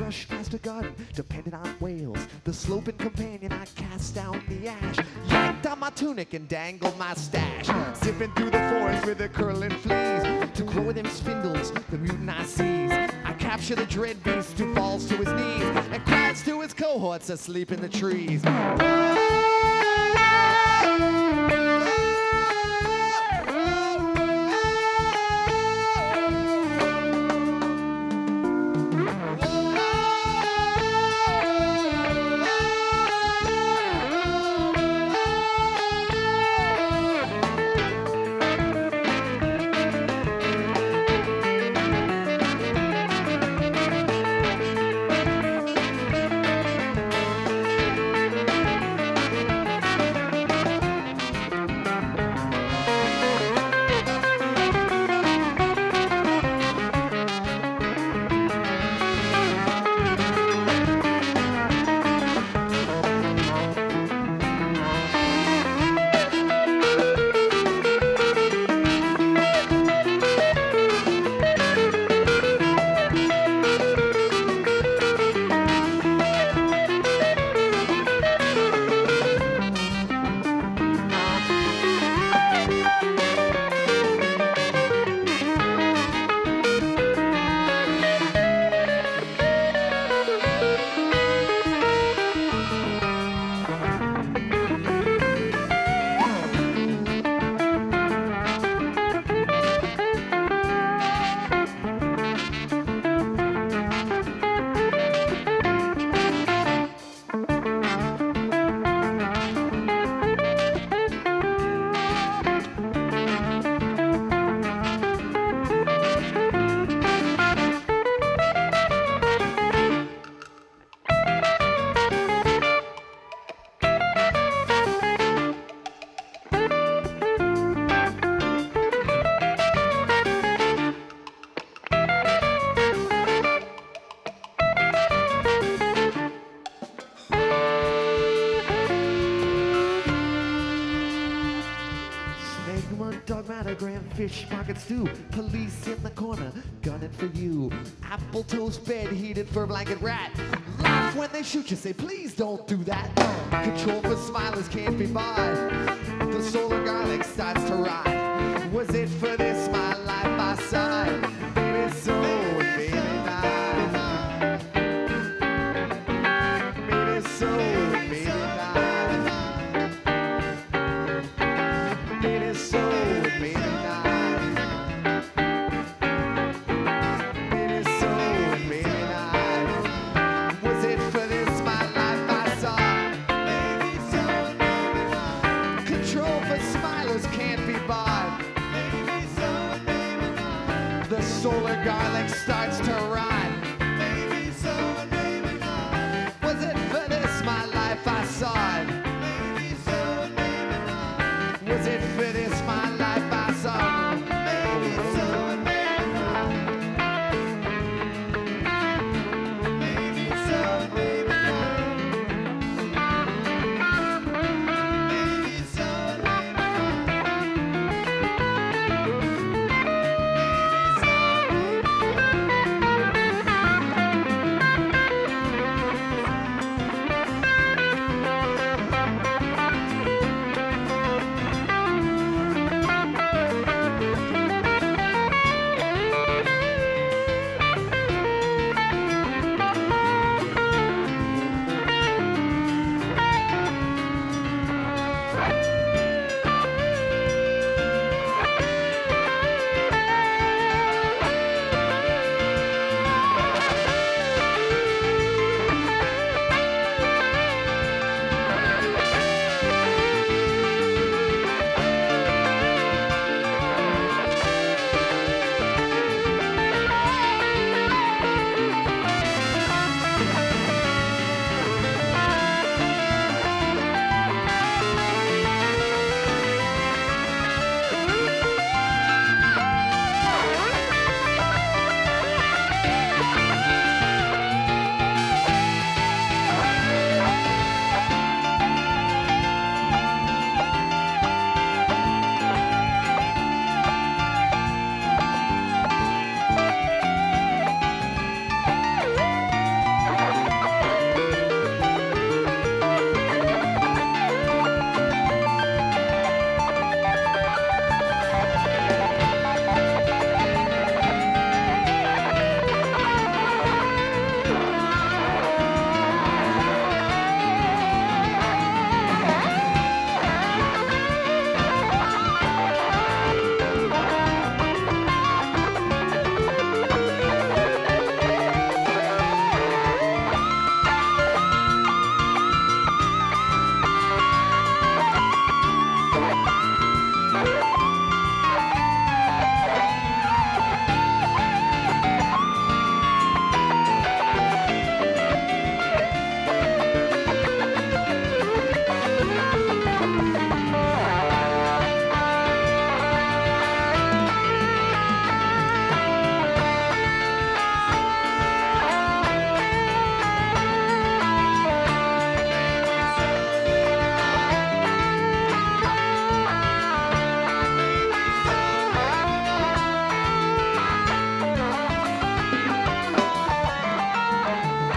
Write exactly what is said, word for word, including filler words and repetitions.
lush master garden, dependent on whales. The sloping companion, I cast down the ash. Yanked on my tunic and dangled my stash. Zipping through the forest with the curling fleas. To grow them spindles, the mutant I seize. I capture the dread beast who falls to his knees and cries to his cohorts asleep in the trees. Fish market stew, police in the corner, gunning for you. Apple toast bed heated for blanket rat. Laugh when they shoot you, say please don't do that. Control for smilers can't be barred. The solar garlic starts to rot. Was it for this smile?